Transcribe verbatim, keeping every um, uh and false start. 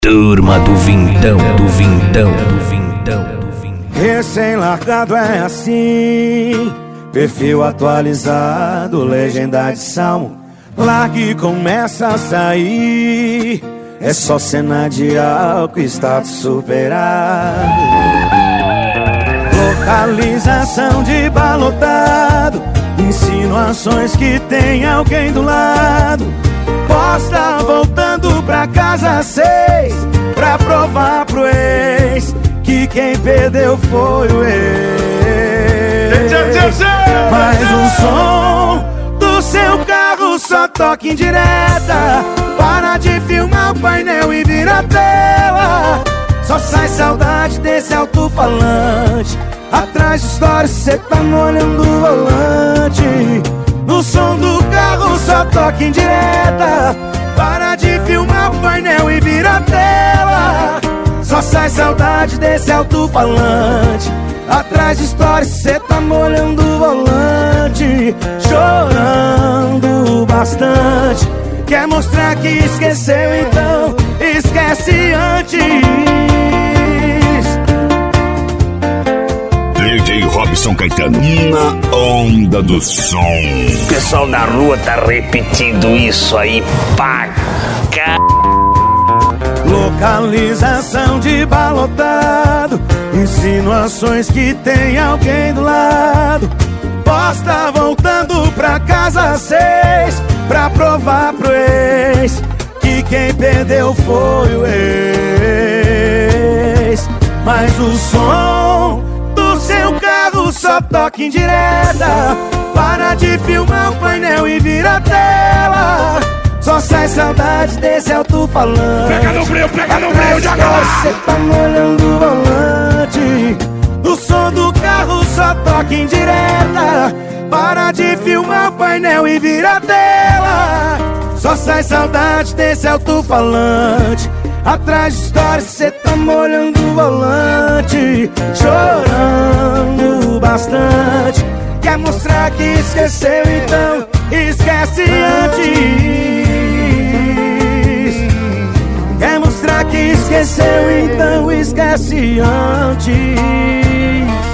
Turma do Vintão, do Vintão, do Vintão, do Vintão. Recém-largado é assim, perfil atualizado, legenda de salmo. Largue e começa a sair, é só cena de álcool, status superado. Localização de balotado, insinuações que tem alguém do lado. Posta voltando pra casa às seis, pra provar pro ex que quem perdeu foi o ex. Mas o som do seu carro só toca em direta. Para de filmar o painel e vira a tela. Só sai saudade desse alto-falante. Atrás de stories cê tá molhando o volante. No som do carro só toca em direta. Para de filmar o painel e vira a tela. Só sai saudade desse alto-falante. Atrás de stories cê tá molhando o volante. Chorando bastante. Quer mostrar que esqueceu, então esquece antes. D J Robson Caetano, na onda do som. O pessoal na rua tá repetindo isso aí, pá, ca... Localização de balotado, insinuações que tem alguém do lado. Posta voltando pra casa às seis, pra provar pro ex que quem perdeu foi o ex. Mas o som do seu carro só toca em direta. Para de filmar o painel e vira a tela. Só sai saudade desse alto-falante. Pega no breu, pega no breu, joga lá. Cê tá molhando o volante. O som do carro só toca em direta. Para de filmar o painel e vira a tela. Só sai saudade desse alto-falante. Atrás de stories cê tá molhando o volante. Chorando bastante. Quer mostrar que esqueceu, então esquece antes. Quer mostrar que esqueceu, então esquece antes.